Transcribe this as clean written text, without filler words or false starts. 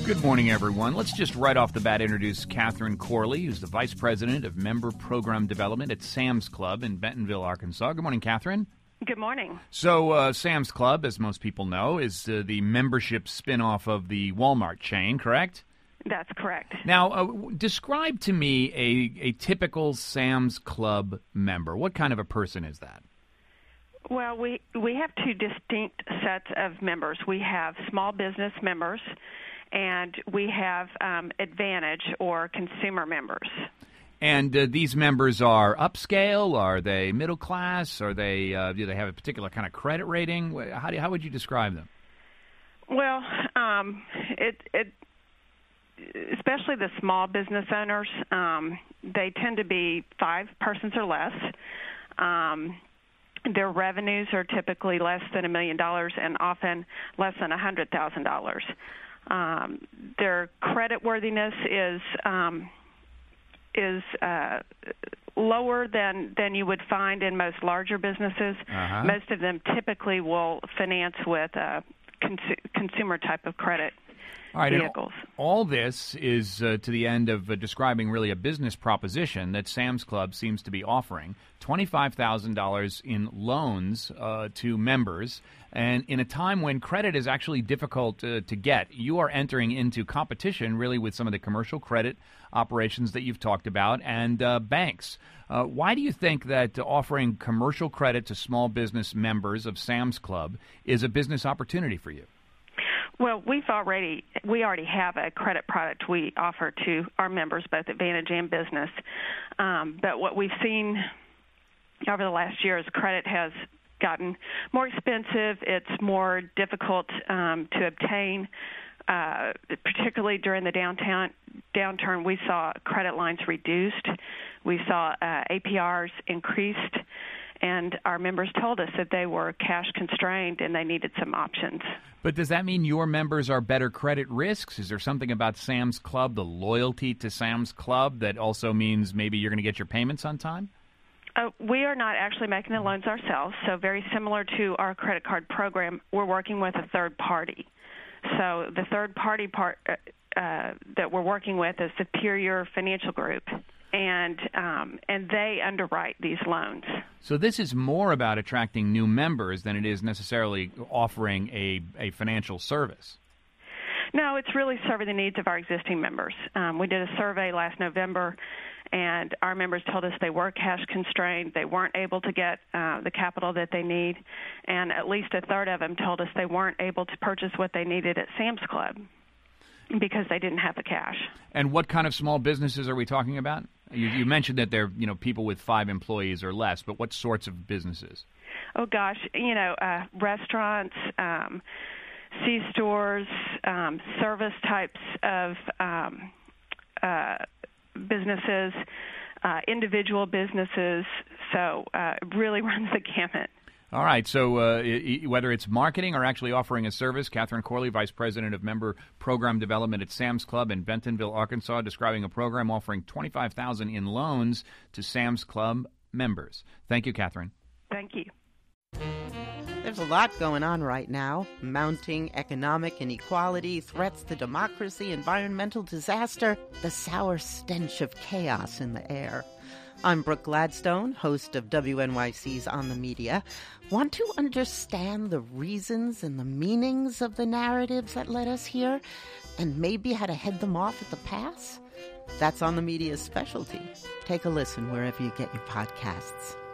Good morning, everyone. Let's just right off the bat introduce Catherine Corley, who's the Vice President of Member Program Development at Sam's Club in Bentonville, Arkansas. Good morning, Catherine. Good morning. So Sam's Club, as most people know, is the membership spinoff of the Walmart chain, correct? That's correct. Now, describe to me a typical Sam's Club member. What kind of a person is that? Well, we have two distinct sets of members. We have small business members, and we have Advantage or consumer members. And these members are upscale? Are they middle class? Are they do they have a particular kind of credit rating? How would you describe them? Well, especially the small business owners, they tend to be 5 persons or less. Their revenues are typically less than $1 million and often less than $100,000. Their creditworthiness is lower than you would find in most larger businesses. Uh-huh. Most of them typically will finance with a consumer type of credit. All right, vehicles. All this is to the end of describing really a business proposition that Sam's Club seems to be offering, $25,000 in loans to members. And in a time when credit is actually difficult to get, you are entering into competition really with some of the commercial credit operations that you've talked about and banks. Why do you think that offering commercial credit to small business members of Sam's Club is a business opportunity for you? Well, we already have a credit product we offer to our members, both Advantage and Business. But what we've seen over the last year is credit has gotten more expensive. It's more difficult to obtain, particularly during the downturn. We saw credit lines reduced. We saw APRs increased. And our members told us that they were cash constrained and they needed some options. But does that mean your members are better credit risks? Is there something about Sam's Club, the loyalty to Sam's Club, that also means maybe you're going to get your payments on time? We are not actually making the loans ourselves. So very similar to our credit card program, we're working with a third party. So the third party part that we're working with is Superior Financial Group. And they underwrite these loans. So this is more about attracting new members than it is necessarily offering a financial service. No, it's really serving the needs of our existing members. We did a survey last November, and our members told us they were cash constrained. They weren't able to get the capital that they need, and at least a third of them told us they weren't able to purchase what they needed at Sam's Club because they didn't have the cash. And what kind of small businesses are we talking about? You mentioned that they're people with 5 employees or less, but what sorts of businesses? Oh gosh, restaurants, C-stores, service types of businesses, individual businesses. So it really runs the gamut. All right, so whether it's marketing or actually offering a service, Catherine Corley, Vice President of Member Program Development at Sam's Club in Bentonville, Arkansas, describing a program offering $25,000 in loans to Sam's Club members. Thank you, Catherine. Thank you. There's a lot going on right now. Mounting economic inequality, threats to democracy, environmental disaster, the sour stench of chaos in the air. I'm Brooke Gladstone, host of WNYC's On the Media. Want to understand the reasons and the meanings of the narratives that led us here, and maybe how to head them off at the pass? That's On the Media's specialty. Take a listen wherever you get your podcasts.